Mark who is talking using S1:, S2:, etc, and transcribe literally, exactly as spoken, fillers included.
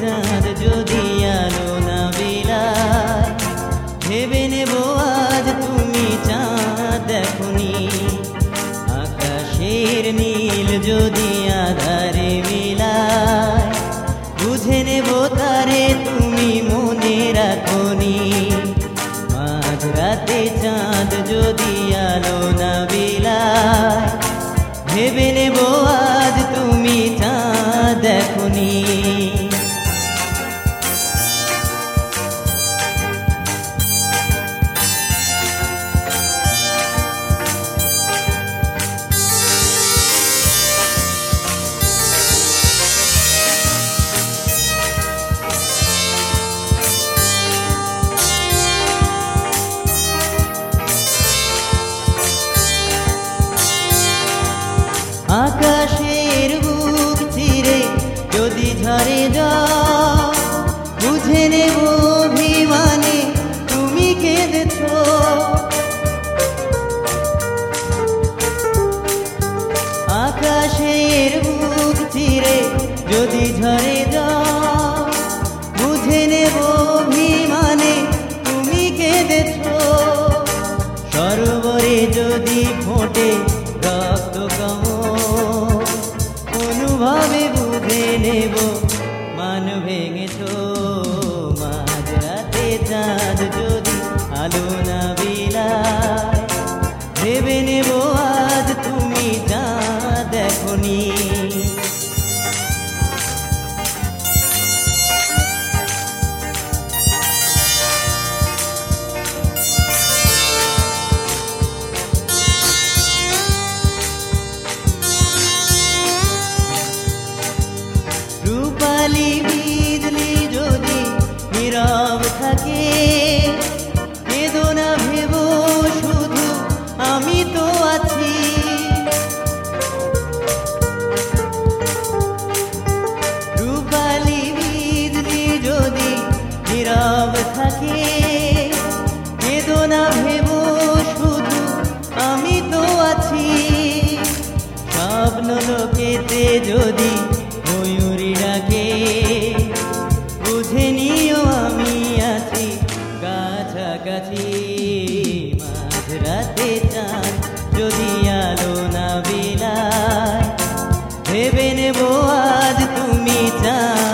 S1: চাঁদ যদি আলো না বিলায়, ভেবে নেব আজ তুমি চাঁদ দেখনি। আকাশের নীল যদি আধারে মিলায়, বুঝে নেব তারে তুমি মনে রাখনি। মাঝ রাতে চাঁদ যদি আলো না বিলায়, ভেবে নেব আজ তুমি চাঁদ দেখনি। আকাশের বুক চিরে যদি ঝরে যাও, বুঝে নেব অভিমানে তুমি কেঁদেছ। আকাশের বুক চিরে যদি ঝরে যাও, বুঝে নেব অভিমানে তুমি কেঁদেছ। সরোবরে যদি ফোটে রক্ত কমল, অনুভবে বুঝে নেব মান ভেঙেছ। মাঝ রাতে চাঁদ যদি আলো না বিলায়, ভেবে নেব আজ তুমি চাঁদ দেখনি। রূপালি বিজলি যদি নীরব থাকে, কেঁদো না ভেবো শুধু আমি তো আছি। রূপালি বিজলি যদি নীরব থাকে, কেঁদো না ভেবো শুধু আমি তো আছি। স্বপ্ন লোকেতে যদি ময়ূরী ডাকে, বুঝে নিও আমি আছি কাছাকাছি। মাঝ রাতে চাঁদ যদি আলো না বিলায়, ভেবে নেব আজ তুমি চাঁদ